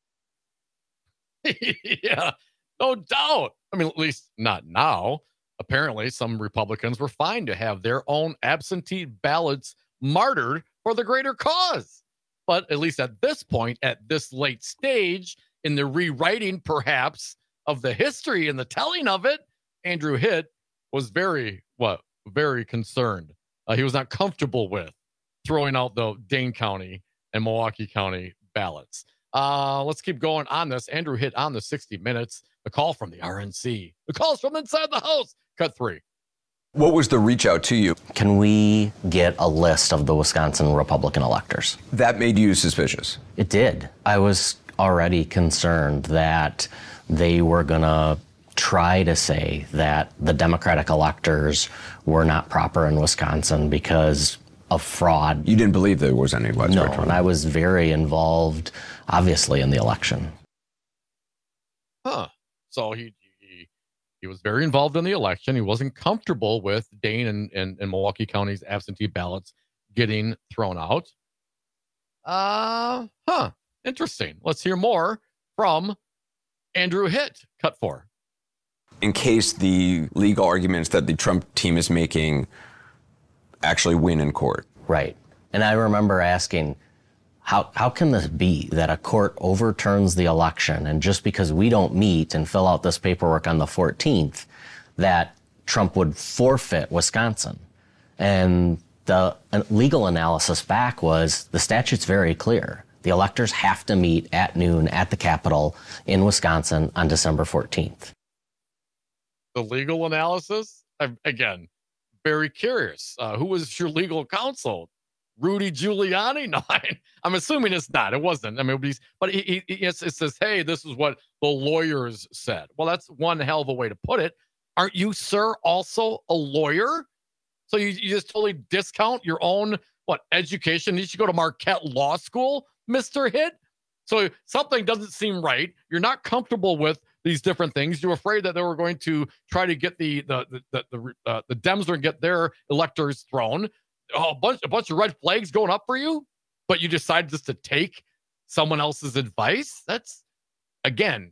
Yeah, no doubt. At least not now. Apparently, some Republicans were fine to have their own absentee ballots martyred for the greater cause. But at least at this point, at this late stage, in the rewriting, perhaps, of the history and the telling of it, Andrew Hitt was very concerned. He was not comfortable with throwing out the Dane County and Milwaukee County ballots. Let's keep going on this. Andrew Hitt on the 60 Minutes. The call from the RNC. The calls from inside the House. Cut 3. What was the reach out to you? Can we get a list of the Wisconsin Republican electors? That made you suspicious? It did. I was already concerned that they were going to try to say that the Democratic electors were not proper in Wisconsin because of fraud. You didn't believe there was any widespread fraud? No, and I was very involved, obviously, in the election. So he was very involved in the election. He wasn't comfortable with Dane and Milwaukee County's absentee ballots getting thrown out. Interesting. Let's hear more from Andrew Hitt. Cut 4. In case the legal arguments that the Trump team is making actually win in court. Right. And I remember asking, How can this be that a court overturns the election, and just because we don't meet and fill out this paperwork on the 14th, that Trump would forfeit Wisconsin? And the legal analysis back was the statute's very clear. The electors have to meet at noon at the Capitol in Wisconsin on December 14th. The legal analysis? Again, very curious. Who was your legal counsel? Rudy Giuliani? No, I'm assuming it's not. It wasn't. I mean, it says, hey, this is what the lawyers said. Well, that's one hell of a way to put it. Aren't you, sir, also a lawyer? So you just totally discount your own, education? You should go to Marquette Law School, Mr. Hitt? So something doesn't seem right. You're not comfortable with these different things. You're afraid that they were going to try to get the Dems or get their electors thrown. A bunch of red flags going up for you, but you decide just to take someone else's advice. That's, again,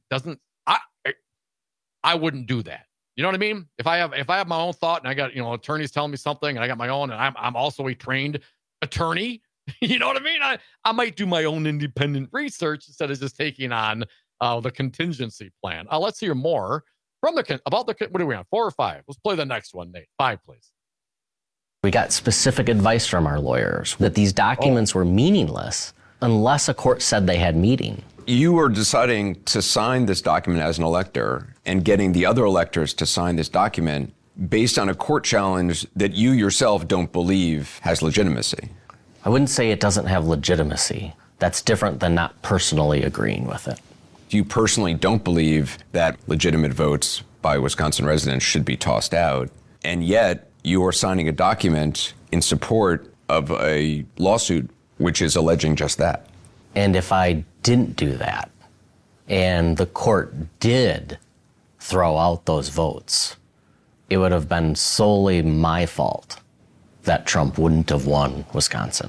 I wouldn't do that. You know what I mean? If I have my own thought and I got, attorneys telling me something and I got my own, and I'm also a trained attorney, you know what I mean? I might do my own independent research instead of just taking on the contingency plan. Let's hear more from what are we on? 4 or 5? Let's play the next one, Nate. 5, please. We got specific advice from our lawyers that these documents were meaningless unless a court said they had meaning. You were deciding to sign this document as an elector and getting the other electors to sign this document based on a court challenge that you yourself don't believe has legitimacy. I wouldn't say it doesn't have legitimacy. That's different than not personally agreeing with it. You personally don't believe that legitimate votes by Wisconsin residents should be tossed out, and yet you are signing a document in support of a lawsuit which is alleging just that. And if I didn't do that, and the court did throw out those votes, it would have been solely my fault that Trump wouldn't have won Wisconsin.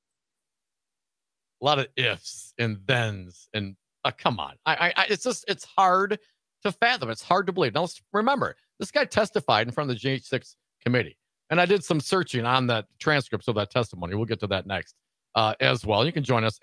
A lot of ifs and thens, and come on. It's hard to fathom. It's hard to believe. Now, let's remember, this guy testified in front of the J6 committee. And I did some searching on that transcripts of that testimony. We'll get to that next as well. You can join us,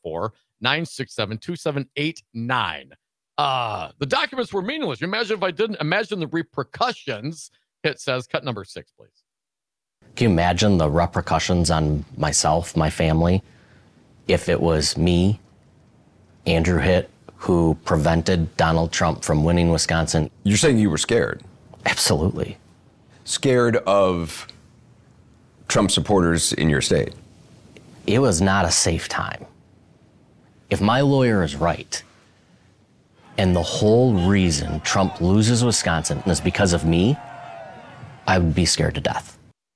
844-967-2789. The documents were meaningless. You imagine if I didn't imagine the repercussions. It says, cut number 6, please. Can you imagine the repercussions on myself, my family, if it was me, Andrew Hitt, who prevented Donald Trump from winning Wisconsin? You're saying you were scared? Absolutely. Scared of Trump supporters in your state? It was not a safe time. If my lawyer is right, and the whole reason Trump loses Wisconsin is because of me, I would be scared to death.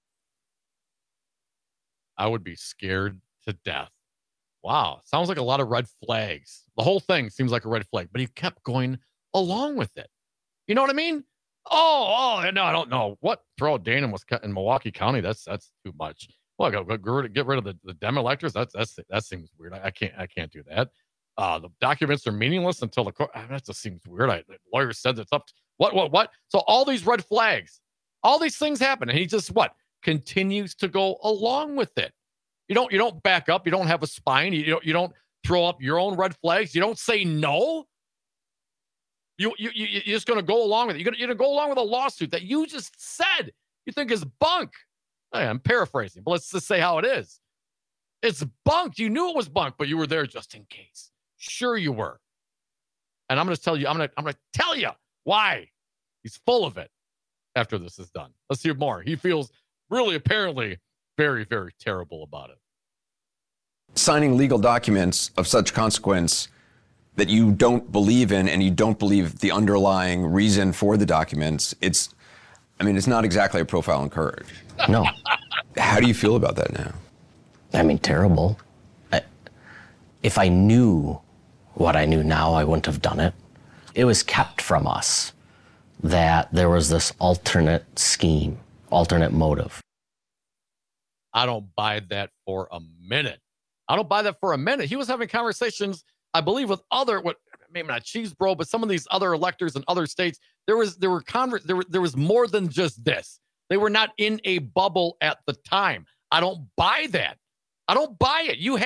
I would be scared to death. Wow. Sounds like a lot of red flags. The whole thing seems like a red flag, but he kept going along with it. You know what I mean? Oh, no, I don't know. What? Throw out Dane in Milwaukee County? That's too much. Well, get rid of the Dem electors. That seems weird. I can't do that. The documents are meaningless until the court. That just seems weird. The lawyer said it's up to what? So all these red flags, all these things happen, and he just continues to go along with it. You don't back up. You don't have a spine. You don't throw up your own red flags. You don't say no. You're just going to go along with it. You're going to go along with a lawsuit that you just said you think is bunk. I'm paraphrasing, but let's just say how it is. It's bunk. You knew it was bunk, but you were there just in case. Sure you were. And I'm going to tell you, I'm going to tell you why he's full of it after this is done. Let's hear more. He feels really apparently very, very terrible about it. Signing legal documents of such consequence that you don't believe in and you don't believe the underlying reason for the documents, it's not exactly a profile in courage. No. How do you feel about that now? Terrible. If I knew what I knew now, I wouldn't have done it. It was kept from us that there was this alternate scheme, alternate motive. I don't buy that for a minute. He was having conversations, I believe, with maybe not Cheesebro, but some of these other electors in other states. There was more than just this. They were not in a bubble at the time. I don't buy that. I don't buy it. You have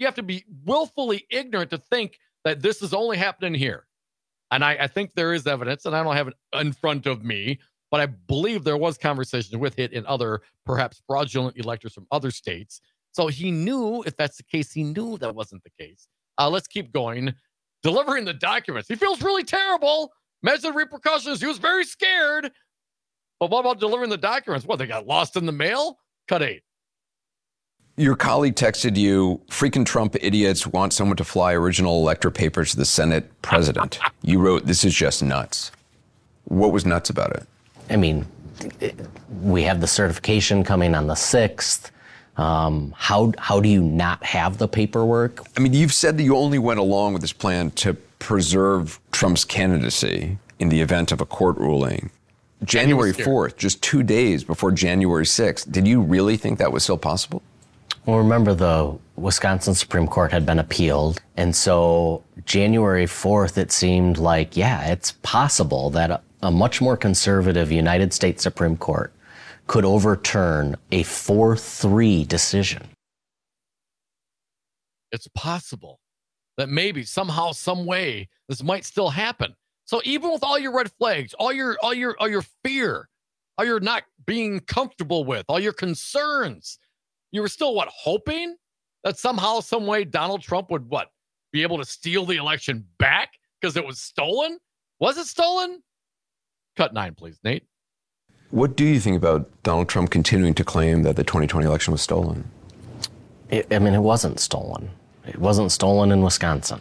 have to be willfully ignorant to think that this is only happening here. And I think there is evidence, and I don't have it in front of me, but I believe there was conversation with Hitt and other perhaps fraudulent electors from other states. So he knew, if that's the case, he knew that wasn't the case. Let's keep going. Delivering the documents. He feels really terrible. Imagine the repercussions. He was very scared. But what about delivering the documents? What, they got lost in the mail? Cut 8. Your colleague texted you, freaking Trump idiots want someone to fly original elector papers to the Senate president. You wrote, this is just nuts. What was nuts about it? I mean, we have the certification coming on the 6th. How do you not have the paperwork? I mean, you've said that you only went along with this plan to preserve Trump's candidacy in the event of a court ruling. January 4th, just 2 days before January 6th. Did you really think that was still possible? Well, remember, the Wisconsin Supreme Court had been appealed. And so January 4th, it seemed like, yeah, it's possible that a much more conservative United States Supreme Court could overturn a 4-3 decision. It's possible that maybe somehow, some way, this might still happen. So even with all your red flags, all your fear, all your not being comfortable with, all your concerns, you were still hoping that somehow, some way, Donald Trump would be able to steal the election back because it was stolen? Was it stolen? Cut 9, please, Nate. What do you think about Donald Trump continuing to claim that the 2020 election was stolen? It wasn't stolen. It wasn't stolen in Wisconsin.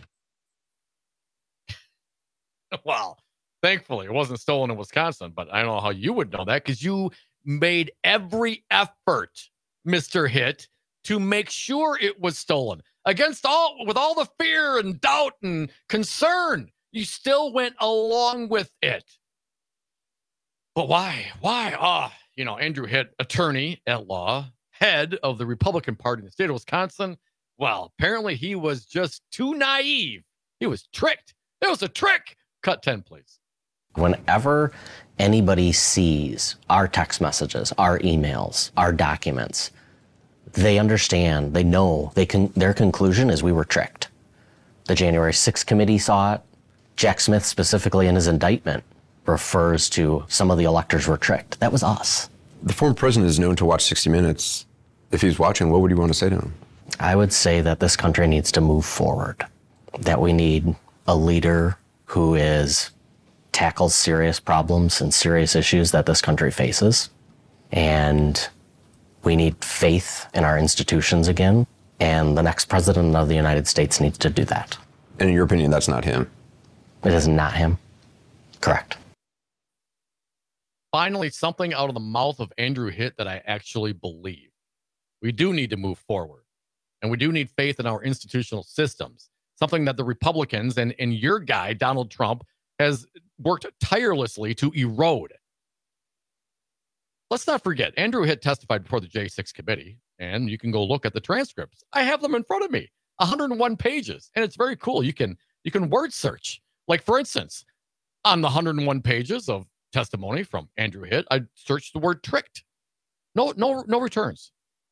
Well, thankfully, it wasn't stolen in Wisconsin, but I don't know how you would know that because you made every effort, Mr. Hitt, to make sure it was stolen. With all the fear and doubt and concern, you still went along with it. But why? Andrew Hitt, attorney at law, head of the Republican Party in the state of Wisconsin. Well, apparently he was just too naive. He was tricked. It was a trick. Cut 10, please. Whenever anybody sees our text messages, our emails, our documents, they understand, they know, their conclusion is we were tricked. The January 6th committee saw it. Jack Smith, specifically in his indictment, refers to some of the electors were tricked. That was us. The former president is known to watch 60 Minutes. If he's watching, what would you want to say to him? I would say that this country needs to move forward, that we need a leader who tackles serious problems and serious issues that this country faces. And we need faith in our institutions again. And the next president of the United States needs to do that. And in your opinion, that's not him? It is not him. Correct. Finally, something out of the mouth of Andrew Hitt that I actually believe. We do need to move forward. And we do need faith in our institutional systems. Something that the Republicans and your guy, Donald Trump, has worked tirelessly to erode. Let's not forget, Andrew Hitt testified before the J6 committee, and you can go look at the transcripts. I have them in front of me, 101 pages, and it's very cool. You can word search. Like, for instance, on the 101 pages of testimony from Andrew Hitt, I searched the word tricked. No returns.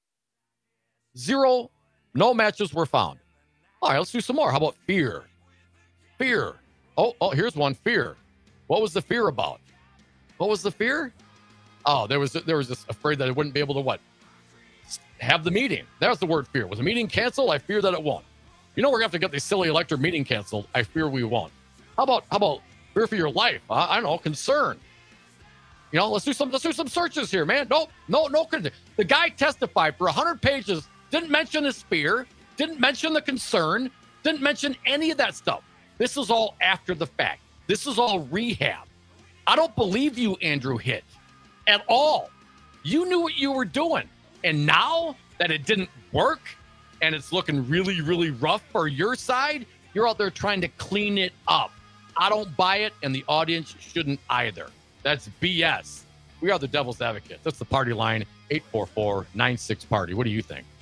0, no matches were found. All right, let's do some more. How about fear? Fear. Oh, here's one. Fear. What was the fear about? What was the fear? Oh, there was this afraid that I wouldn't be able to have the meeting. That was the word fear. Was the meeting canceled? I fear that it won't. We're gonna have to get this silly elector meeting canceled. I fear we won't. How about fear for your life? I don't know. Concern. Let's do some searches here, man. No. The guy testified for 100 pages. Didn't mention his fear. Didn't mention the concern. Didn't mention any of that stuff. This is all after the fact. This is all rehab. I don't believe you, Andrew Hitt, at all. You knew what you were doing. And now that it didn't work and it's looking really, really rough for your side, you're out there trying to clean it up. I don't buy it, and the audience shouldn't either. That's BS. We are the Devil's Advocates. That's the party line, 844-96-PARTY. What do you think?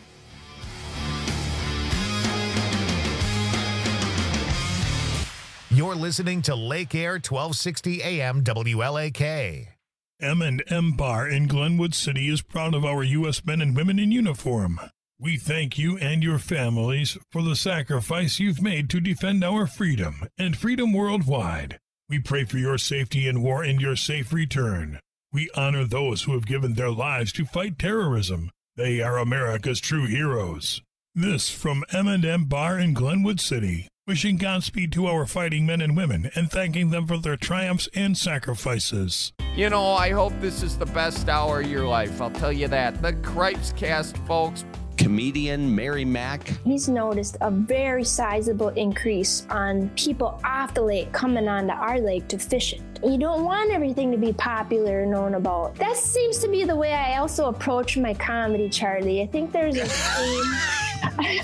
You're listening to Lake Air 1260 AM WLAK. M&M Bar in Glenwood City is proud of our U.S. men and women in uniform. We thank you and your families for the sacrifice you've made to defend our freedom and freedom worldwide. We pray for your safety in war and your safe return. We honor those who have given their lives to fight terrorism. They are America's true heroes. This from M&M Bar in Glenwood City, wishing Godspeed to our fighting men and women and thanking them for their triumphs and sacrifices. You know, I hope this is the best hour of your life. I'll tell you that. The Cripes Cast, folks. Comedian Mary Mack. He's noticed a very sizable increase on people off the lake coming onto our lake to fish it. You don't want everything to be popular and known about. That seems to be the way I also approach my comedy, Charlie. I think there's a theme.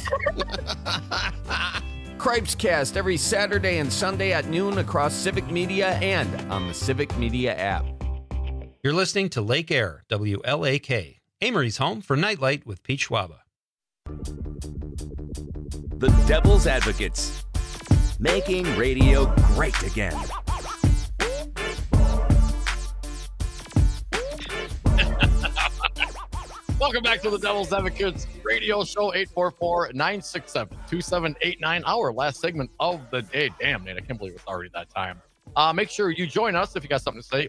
Cripes Cast every Saturday and Sunday at noon across Civic Media and on the Civic Media app. You're listening to Lake Air, WLAK, Amory's home for Nightlight with Pete Schwaba. The Devil's Advocates, making radio great again. Welcome back to the Devil's Advocates radio show, 844-967-2789, our last segment of the day. Damn, Nate, I can't believe it's already that time. Make sure you join us if you got something to say,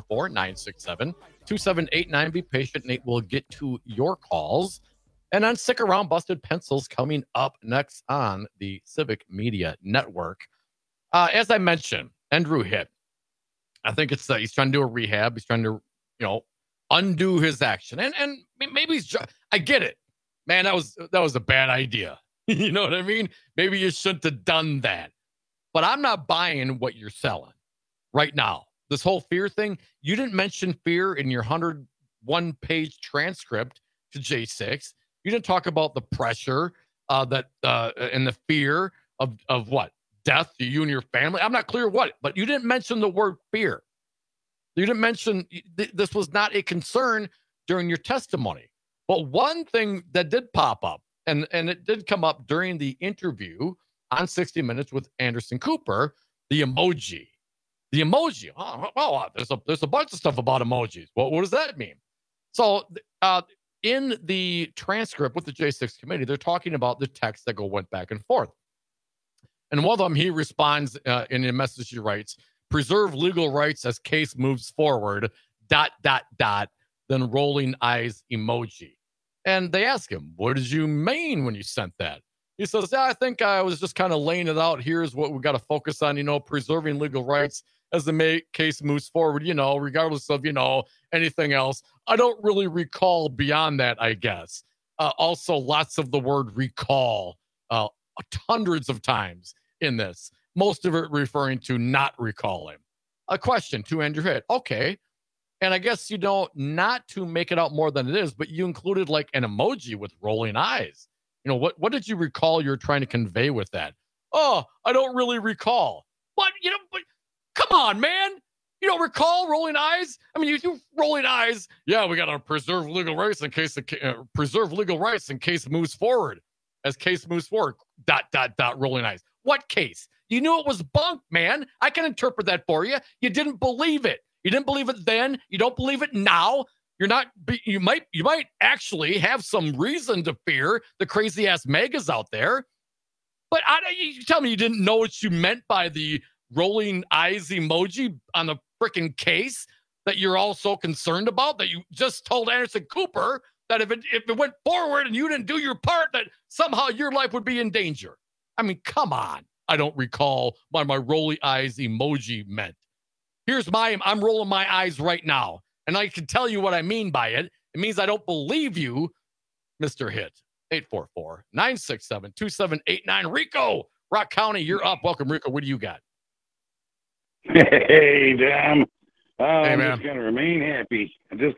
844-967-2789. Be patient. Nate will get to your calls. And then stick around. Busted Pencils coming up next on the Civic Media Network. As I mentioned, Andrew Hitt, I think it's he's trying to do a rehab. He's trying to, undo his action. And maybe he's I get it. Man, that was a bad idea. You know what I mean? Maybe you shouldn't have done that. But I'm not buying what you're selling right now. This whole fear thing, you didn't mention fear in your 101-page transcript to J6. You didn't talk about the pressure and the fear of what? Death to you and your family? I'm not clear what, but you didn't mention the word fear. You didn't mention this was not a concern during your testimony. But one thing that did pop up, and it did come up during the interview on 60 Minutes with Anderson Cooper, the emoji. The emoji. Oh, well, there's a bunch of stuff about emojis. What does that mean? So in the transcript with the J6 committee, they're talking about the texts that went back and forth. And one of them, he responds in a message he writes, preserve legal rights as case moves forward, ... then rolling eyes emoji. And they ask him, what did you mean when you sent that? He says, I think I was just kind of laying it out. Here's what we got to focus on, preserving legal rights as the case moves forward, regardless of, anything else. I don't really recall beyond that, I guess. Also, lots of the word recall, hundreds of times in this, most of it referring to not recalling. A question to Andrew Hitt. Okay. And I guess, not to make it out more than it is, but you included like an emoji with rolling eyes. What did you recall you're trying to convey with that? Oh, I don't really recall. What? But come on, man. You don't recall rolling eyes? I mean, you do rolling eyes. Yeah, we got to preserve legal rights in case moves forward. As case moves forward, ... rolling eyes. What case? You knew it was bunk, man. I can interpret that for you. You didn't believe it. You didn't believe it then. You don't believe it now. You might actually have some reason to fear the crazy ass megas out there. But you tell me you didn't know what you meant by the rolling eyes emoji on the freaking case that you're all so concerned about, that you just told Anderson Cooper that if it went forward and you didn't do your part, that somehow your life would be in danger. I mean, come on. I don't recall what my rolling eyes emoji meant. I'm rolling my eyes right now, and I can tell you what I mean by it. It means I don't believe you, Mr. Hitt. 844-967-2789. Rico, Rock County, you're up. Welcome, Rico. What do you got? Hey, Dan. I'm just going to remain happy.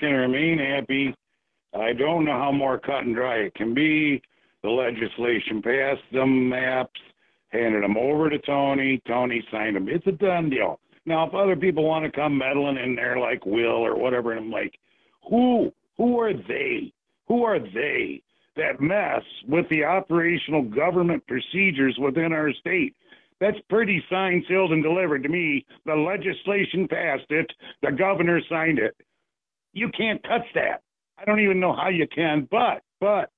I don't know how more cut and dry it can be. The legislation passed them maps, handed them over to Tony. Tony signed them. It's a done deal. Now, if other people want to come meddling in there like Will or whatever, and I'm like, who are they? Who are they that mess with the operational government procedures within our state? That's pretty signed, sealed, and delivered to me. The legislation passed it. The governor signed it. You can't touch that. I don't even know how you can, but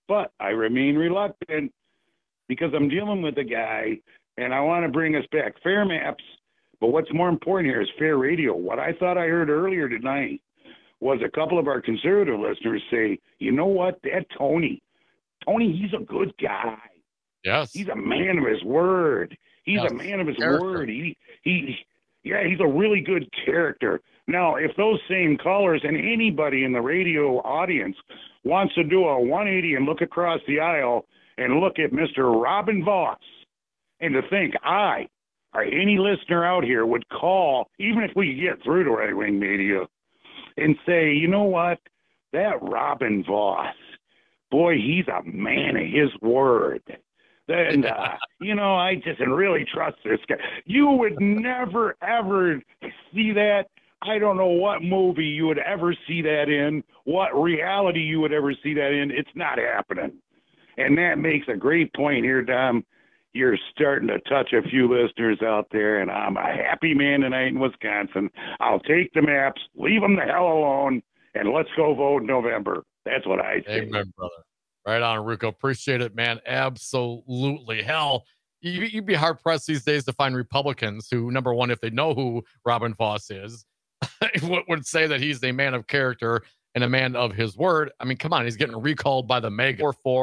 But I remain reluctant because I'm dealing with a guy, and I want to bring us back. Fair maps, but what's more important here is fair radio. What I thought I heard earlier tonight was a couple of our conservative listeners say, you know what, that Tony, he's a good guy. Yes. He's a man of his word. He's a man of his word. He's a really good character. Now, if those same callers and anybody in the radio audience wants to do a 180 and look across the aisle and look at Mr. Robin Vos, and to think or any listener out here would call, even if we get through to right-wing media, and say, you know what, that Robin Vos, boy, he's a man of his word. And, I just really trust this guy. You would never, ever see that. I don't know what movie you would ever see that in, what reality you would ever see that in. It's not happening. And that makes a great point here, Dom. You're starting to touch a few listeners out there, and I'm a happy man tonight in Wisconsin. I'll take the maps, leave them the hell alone, and let's go vote in November. That's what I say. Amen, brother. Right on, Ruco. Appreciate it, man. Absolutely. Hell, you'd be hard-pressed these days to find Republicans who, number one, if they know who Robin Vos is, would say that he's a man of character and a man of his word. I mean, come on. He's getting recalled by the mega.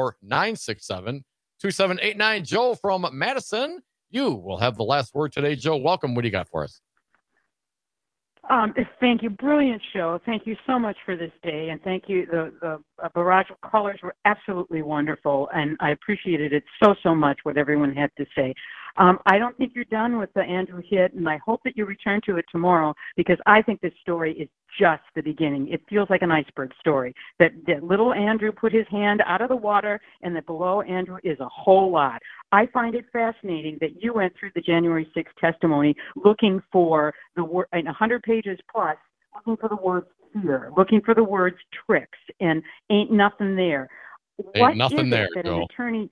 44967-2789. Joe from Madison, you will have the last word today. Joe, welcome. What do you got for us? Thank you. Brilliant show. Thank you so much for this day. And thank you. The barrage of callers were absolutely wonderful. And I appreciated it so much what everyone had to say. I don't think you're done with the Andrew hit, and I hope that you return to it tomorrow because I think this story is just the beginning. It feels like an iceberg story, that little Andrew put his hand out of the water and that below Andrew is a whole lot. I find it fascinating that you went through the January 6th testimony looking for the word, 100 pages plus, looking for the words fear, looking for the words tricks, and ain't nothing there. Ain't nothing there, that Joe. An attorney,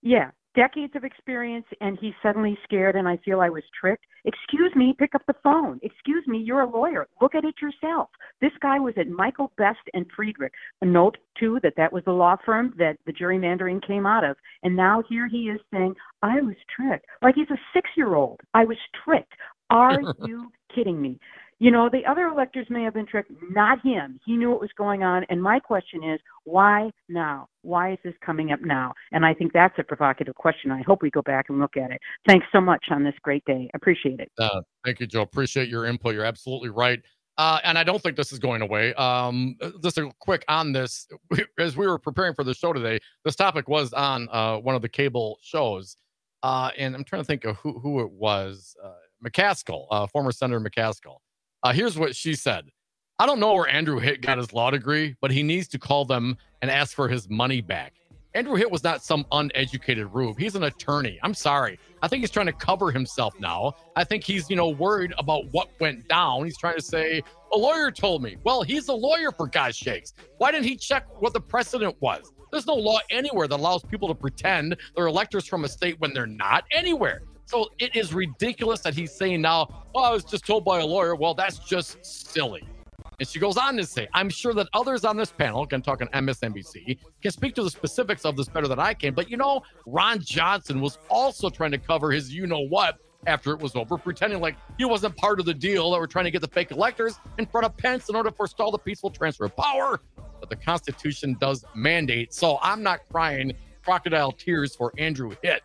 decades of experience, and he's suddenly scared, and I feel I was tricked. Excuse me, pick up the phone. Excuse me, you're a lawyer. Look at it yourself. This guy was at Michael Best and Friedrich. A note, too, that was the law firm that the gerrymandering came out of. And now here he is saying, I was tricked. Like he's a 6-year-old. I was tricked. Are you kidding me? The other electors may have been tricked, not him. He knew what was going on. And my question is, why now? Why is this coming up now? And I think that's a provocative question. I hope we go back and look at it. Thanks so much on this great day. Appreciate it. Thank you, Joe. Appreciate your input. You're absolutely right. And I don't think this is going away. Just a quick on this. As we were preparing for the show today, this topic was on one of the cable shows. And I'm trying to think of who it was. McCaskill, former Senator McCaskill. Here's what she said. I don't know where Andrew Hitt got his law degree, but he needs to call them and ask for his money back. Andrew Hitt was not some uneducated rube. He's an attorney. I'm sorry. I think he's trying to cover himself now. I think he's, worried about what went down. He's trying to say, a lawyer told me. Well, he's a lawyer, for God's sakes. Why didn't he check what the precedent was? There's no law anywhere that allows people to pretend they're electors from a state when they're not anywhere. So it is ridiculous that he's saying now, I was just told by a lawyer. Well, that's just silly. And she goes on to say, I'm sure that others on this panel, again talking MSNBC, can speak to the specifics of this better than I can. But Ron Johnson was also trying to cover his you-know-what after it was over, pretending like he wasn't part of the deal that were trying to get the fake electors in front of Pence in order to forestall the peaceful transfer of power. But the Constitution does mandate. So I'm not crying crocodile tears for Andrew Hitt.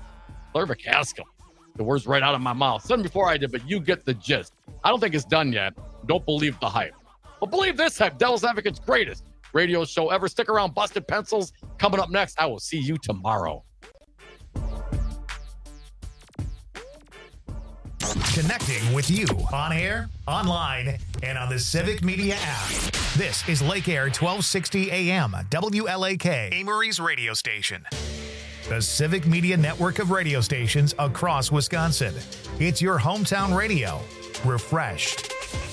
Larry McCaskill. The words right out of my mouth. Said before I did, but you get the gist. I don't think it's done yet. Don't believe the hype. But believe this hype. Devil's Advocate's greatest radio show ever. Stick around. Busted Pencils coming up next. I will see you tomorrow. Connecting with you on air, online, and on the Civic Media app. This is Lake Air 1260 AM, WLAK, Amory's radio station. The Civic Media network of radio stations across Wisconsin. It's your hometown radio. Refreshed.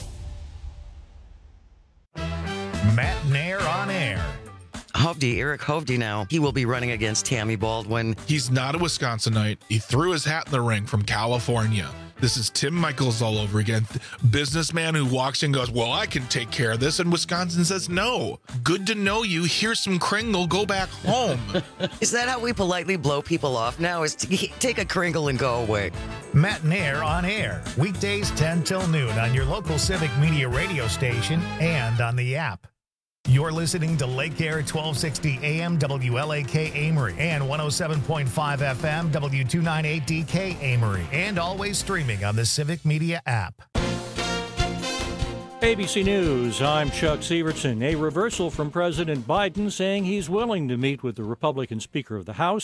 Matt Nair on air. Hovde, Eric Hovde now. He will be running against Tammy Baldwin. He's not a Wisconsinite. He threw his hat in the ring from California. This is Tim Michaels all over again. Businessman who walks in and goes, well, I can take care of this. And Wisconsin says, no. Good to know you. Here's some Kringle. Go back home. Is that how we politely blow people off now? Is to take a Kringle and go away? Matt and Air on air. Weekdays 10 till noon on your local Civic Media radio station and on the app. You're listening to Lake Air 1260 AM WLAK Amory and 107.5 FM W298DK Amory, and always streaming on the Civic Media app. ABC News, I'm Chuck Severson. A reversal from President Biden saying he's willing to meet with the Republican Speaker of the House